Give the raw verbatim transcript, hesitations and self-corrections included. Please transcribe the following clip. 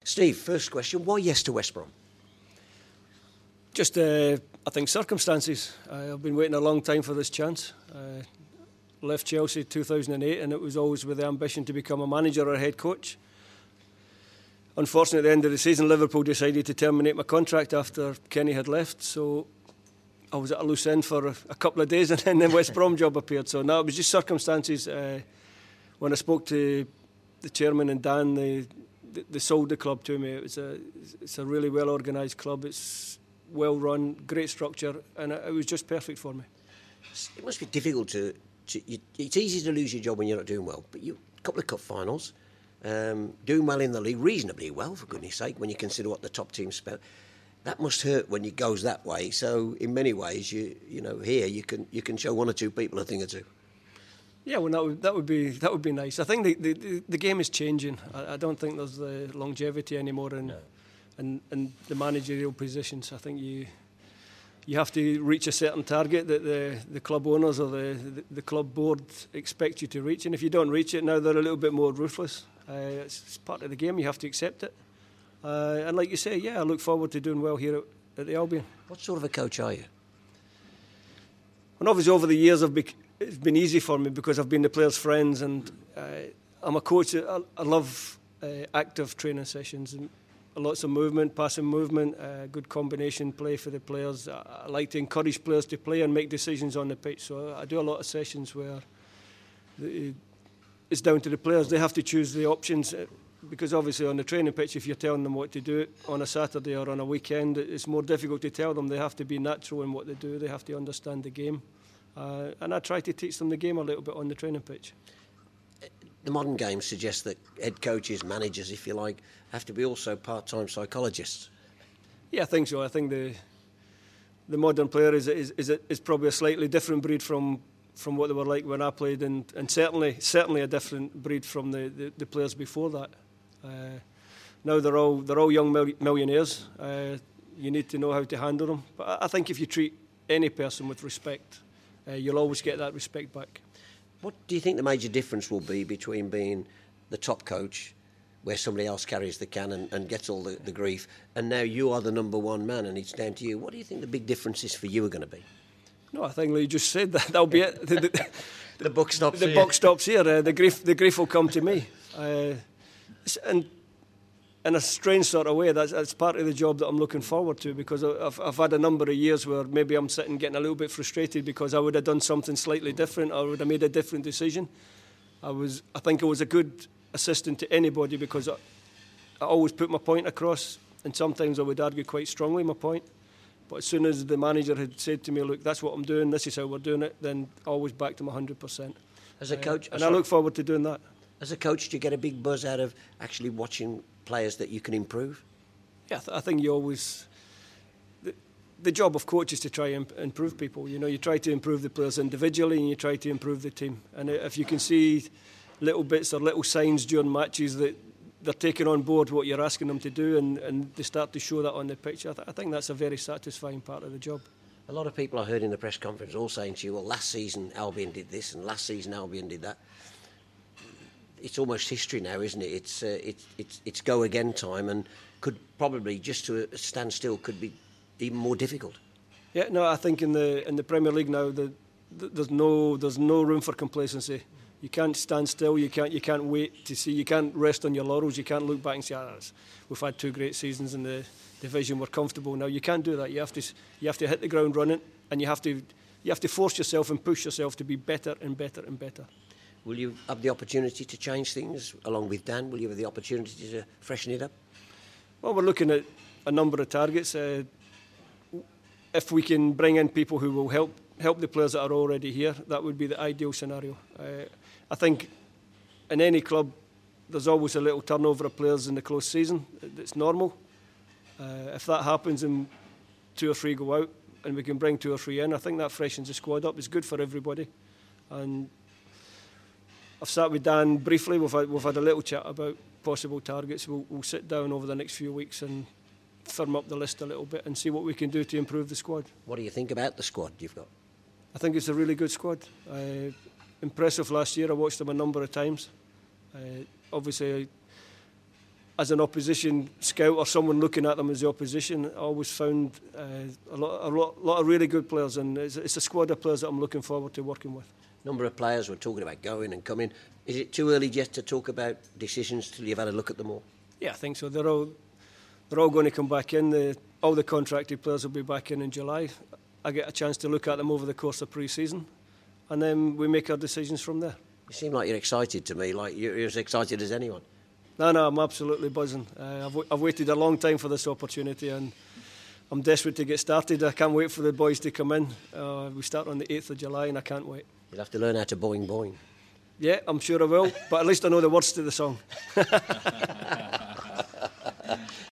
Steve, first question, why yes to West Brom? Just, uh, I think, circumstances. Uh, I've been waiting a long time for this chance. Uh, left Chelsea two thousand eight, and it was always with the ambition to become a manager or a head coach. Unfortunately, at the end of the season, Liverpool decided to terminate my contract after Kenny had left, so I was at a loose end for a, a couple of days, and then the West Brom job appeared. So no, it was just circumstances. Uh, when I spoke to the chairman and Dan, they, they, they sold the club to me. It was a, it's a really well organised club. It's well run, great structure, and it, it was just perfect for me. It must be difficult to, to you, it's easy to lose your job when you're not doing well, but you a couple of cup finals, um, doing well in the league, reasonably well for goodness sake, when you consider what the top teams spent. That must hurt when it goes that way. So in many ways, you you know, here you can you can show one or two people a thing or two. Yeah, well, that would that would be that would be nice. I think the the, the game is changing. I, I don't think there's the longevity anymore in, No. in in the managerial positions. I think you you have to reach a certain target that the, the club owners or the, the the club board expect you to reach, and if you don't reach it, now they're a little bit more ruthless. Uh, it's, it's part of the game. You have to accept it. Uh, and like you say, yeah, I look forward to doing well here at, at the Albion. What sort of a coach are you? And obviously over the years I've bec- it's been easy for me because I've been the players' friends, and uh, I'm a coach. I, I love uh, active training sessions and lots of movement, passing movement, uh, good combination play for the players. I, I like to encourage players to play and make decisions on the pitch. So I do a lot of sessions where the, it's down to the players. They have to choose the options. Because obviously on the training pitch, if you're telling them what to do on a Saturday or on a weekend, it's more difficult to tell them. They have to be natural in what they do. They have to understand the game. Uh, and I try to teach them the game a little bit on the training pitch. The modern game suggests that head coaches, managers, if you like, have to be also part-time psychologists. Yeah, I think so. I think the the modern player is is is, a, is probably a slightly different breed from from what they were like when I played, and, and certainly certainly a different breed from the, the, the players before that. Uh, now they're all they're all young mil- millionaires. Uh, you need to know how to handle them. But I, I think if you treat any person with respect, uh, you'll always get that respect back. What do you think the major difference will be between being the top coach, where somebody else carries the can and, and gets all the, the grief, and now you are the number one man and it's down to you? What do you think the big differences for you are going to be? No, I think you just said that. That'll be it. The, the, the buck stops the here. The buck stops here. Uh, the grief, the grief will come to me. Uh, and in a strange sort of way, that's, that's part of the job that I'm looking forward to, because I've, I've had a number of years where maybe I'm sitting getting a little bit frustrated because I would have done something slightly different, or I would have made a different decision. I was, I think I was a good assistant to anybody because I, I always put my point across, and sometimes I would argue quite strongly my point. But as soon as the manager had said to me, look, that's what I'm doing, this is how we're doing it, then I always backed him one hundred percent. As a coach, uh, and I look forward to doing that. As a coach, do you get a big buzz out of actually watching players that you can improve? Yeah, I, th- I think you always... The, the job of coach is to try and improve people. You know, you try to improve the players individually and you try to improve the team. And if you can see little bits or little signs during matches that they're taking on board what you're asking them to do, and, and they start to show that on the pitch, I, th- I think that's a very satisfying part of the job. A lot of people I heard in the press conference all saying to you, well, last season Albion did this and last season Albion did that. It's almost history now, isn't it? It's uh, it's it's it's go again time, and could probably just to stand still could be even more difficult. Yeah, no, I think in the in the Premier League now, the, the, there's no there's no room for complacency. You can't stand still. You can't you can't wait to see. You can't rest on your laurels. You can't look back and say, ah, we've had two great seasons in the division. We're comfortable now. You can't do that. You have to you have to hit the ground running, and you have to you have to force yourself and push yourself to be better and better and better. Will you have the opportunity to change things along with Dan? Will you have the opportunity to freshen it up? Well, we're looking at a number of targets. Uh, if we can bring in people who will help help the players that are already here, that would be the ideal scenario. Uh, I think in any club, there's always a little turnover of players in the close season. It's normal. Uh, if that happens and two or three go out and we can bring two or three in, I think that freshens the squad up. It's good for everybody. And I've sat with Dan briefly. We've had, we've had a little chat about possible targets. We'll, we'll sit down over the next few weeks and firm up the list a little bit and see what we can do to improve the squad. What do you think about the squad you've got? I think it's a really good squad. Uh, impressive last year. I watched them a number of times. Uh, obviously, I, as an opposition scout or someone looking at them as the opposition, I always found uh, a, lot, a lot, lot of really good players, and it's, it's a squad of players that I'm looking forward to working with. Number of players, we're talking about going and coming. Is it too early yet to talk about decisions till you've had a look at them all? Yeah, I think so. They're all they're all going to come back in. The, all the contracted players will be back in in July. I get a chance to look at them over the course of pre-season, and then we make our decisions from there. You seem like you're excited to me, like you're, you're as excited as anyone. No, no, I'm absolutely buzzing. Uh, I've, I've waited a long time for this opportunity, and I'm desperate to get started. I can't wait for the boys to come in. Uh, we start on the eighth of July, and I can't wait. You'll have to learn how to boing boing. Yeah, I'm sure I will, but at least I know the words to the song.